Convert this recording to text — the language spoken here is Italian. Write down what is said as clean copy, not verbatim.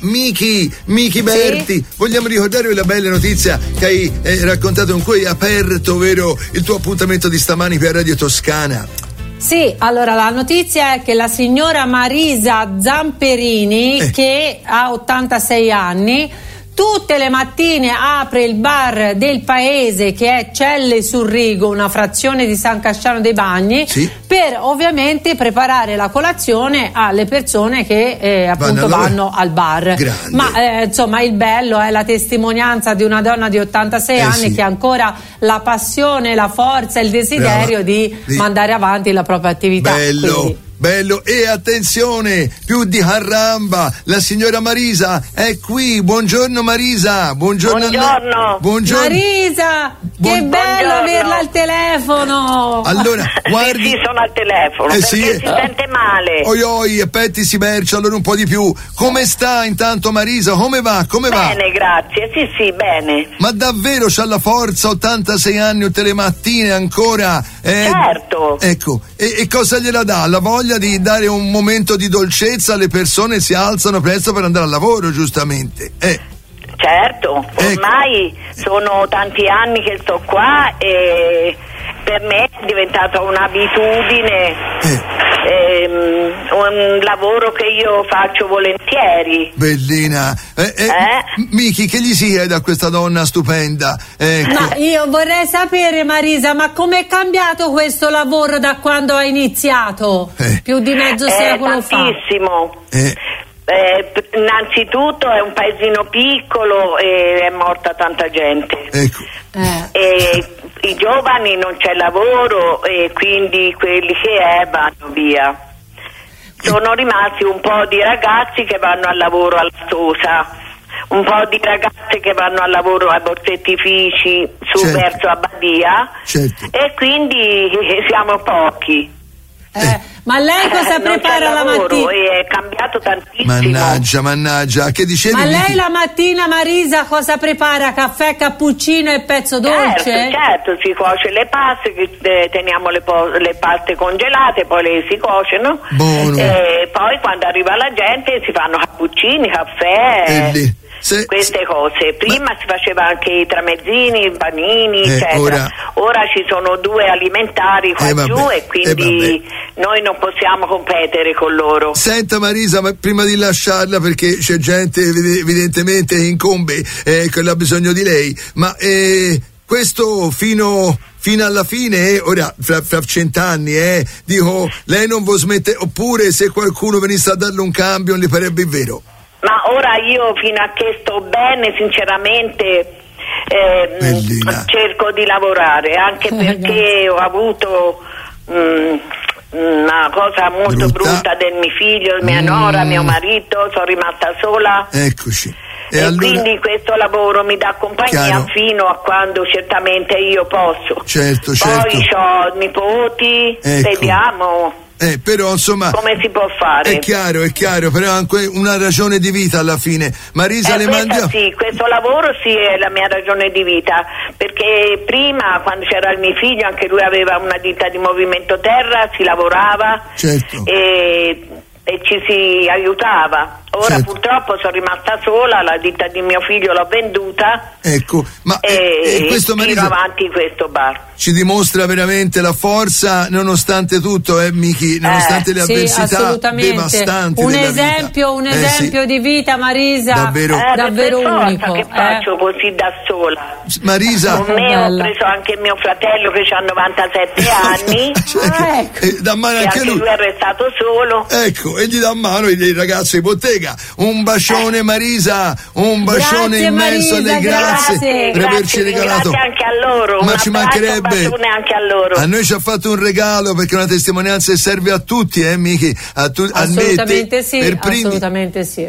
Miki Berti, vogliamo ricordare la bella notizia che hai raccontato con cui hai aperto, ovvero il tuo appuntamento di stamani per Radio Toscana. Sì, allora la notizia è che la signora Marisa Zamperini, che ha 86 anni, tutte le mattine apre il bar del paese, che è Celle sul Rigo, una frazione di San Casciano dei Bagni, per ovviamente preparare la colazione alle persone che appunto vanno al bar. Grande. Ma insomma, il bello è la testimonianza di una donna di 86 anni che ha ancora la passione, la forza e il desiderio di mandare avanti la propria attività. Bello, e attenzione, più di caramba, la signora Marisa è qui. Buongiorno Marisa. Buongiorno. Marisa, che bello averla al telefono. Allora, guardi, sì, sono al telefono perché si sente male. E petti si mercia, allora un po' di più. Come sta intanto Marisa? Come va? Bene, grazie. Sì, bene. Ma davvero c'ha la forza, 86 anni, tutte le mattine ancora? Certo. Ecco, e cosa gliela dà? La voglia di dare un momento di dolcezza alle persone, si alzano presto per andare al lavoro, giustamente. Certo, ormai sono tanti anni che sto qua e per me è diventata un'abitudine, un lavoro che io faccio volentieri. Bellina. Miki, che gli si chiede a questa donna stupenda? Ma io vorrei sapere, Marisa, ma com'è cambiato questo lavoro da quando ha iniziato? Più di mezzo secolo fa. Tantissimo. Innanzitutto è un paesino piccolo e è morta tanta gente. E i giovani non c'è lavoro e quindi quelli che vanno via. Sono rimasti un po' di ragazzi che vanno al lavoro alla Stosa, un po' di ragazze che vanno al lavoro ai borsettifici verso Abbadia, e quindi siamo pochi. Ma lei cosa prepara la mattina? È cambiato tantissimo. Mannaggia, che dicevi? Ma lei la mattina, Marisa, cosa prepara? Caffè, cappuccino e pezzo dolce? Certo, si cuoce le paste, teniamo le paste congelate, poi le si cuociono. Buono. E poi quando arriva la gente si fanno cappuccini, caffè. Queste cose. Prima si faceva anche i tramezzini, i panini, eccetera. Ora ci sono 2 alimentari qua giù e quindi noi non possiamo competere con loro. Senta Marisa, ma prima di lasciarla, perché c'è gente evidentemente che incombe che ha bisogno di lei, ma questo fino alla fine, ora fra 100 anni, dico, lei non vuol smettere, oppure se qualcuno venisse a darle un cambio non le parebbe vero? Ma ora io, fino a che sto bene, sinceramente cerco di lavorare, anche perché ho avuto una cosa molto brutta del mio figlio, mia nora, mio marito, sono rimasta sola. Eccoci. E allora, quindi questo lavoro mi dà compagnia fino a quando certamente io posso. Certo. Poi ho nipoti, vediamo. Però insomma, come si può fare? È chiaro, però anche una ragione di vita alla fine. Marisa, le manda. Sì, questo lavoro è la mia ragione di vita, perché prima, quando c'era il mio figlio, anche lui aveva una ditta di movimento terra, si lavorava e ci si aiutava. Ora purtroppo sono rimasta sola, la ditta di mio figlio l'ho venduta. Ecco, ma questo, Marisa, tiro avanti questo bar. Ci dimostra veramente la forza, nonostante tutto, Miki, nonostante le avversità devastanti un della esempio, vita. Un esempio di vita, Marisa, davvero unico. Che faccio così da sola? Marisa, con me ho preso anche mio fratello che ha 97 anni, da mano anche lui è restato solo. Ecco, e gli dà mano il ragazzo di bottega. Un bacione Marisa, un bacione immenso, Marisa, grazie per averci regalato. Grazie anche a loro, ma ci mancherebbe. Un bacione anche a loro. A noi ci ha fatto un regalo, perché è una testimonianza che serve a tutti, Miki, a me, assolutamente te, sì, assolutamente sì.